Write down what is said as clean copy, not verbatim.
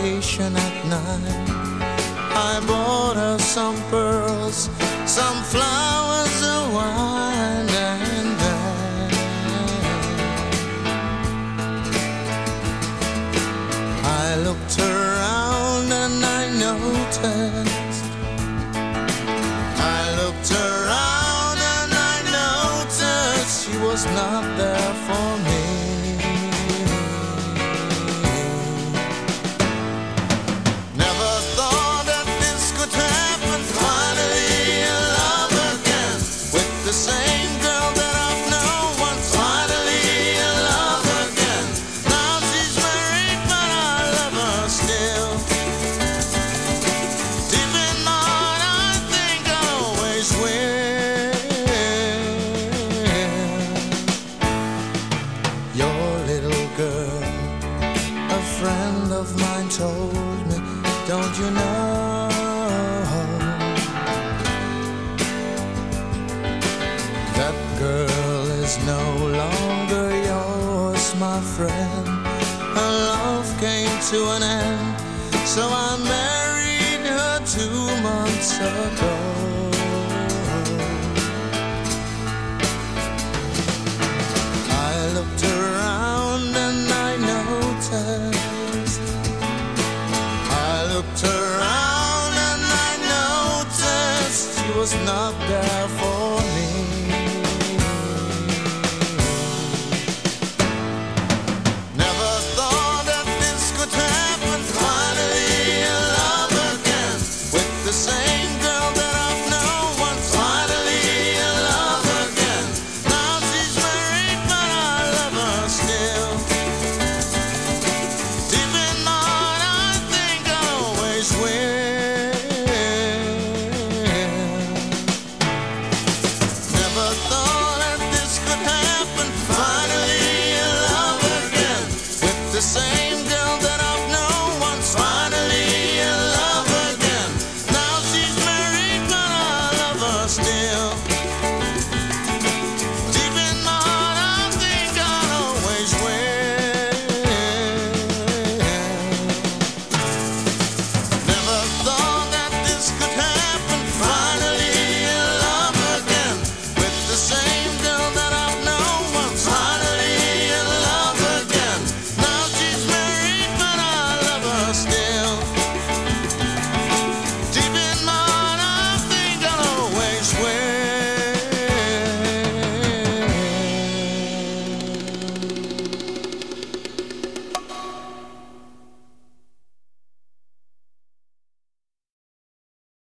vacation at night. I bought her some pearls, some flowers, a wine, and then I looked around and I noticed. I looked around and I noticed she was not there for me. Never thought that this could happen. Finally in love again with the same girl that I've known. Finally in love again. Now she's married, but I love her still. Deep in my heart, I think I always will. Your little girl, a friend of mine told me, don't you know, that girl is no longer yours, my friend. Her love came to an end, so I married her 2 months ago.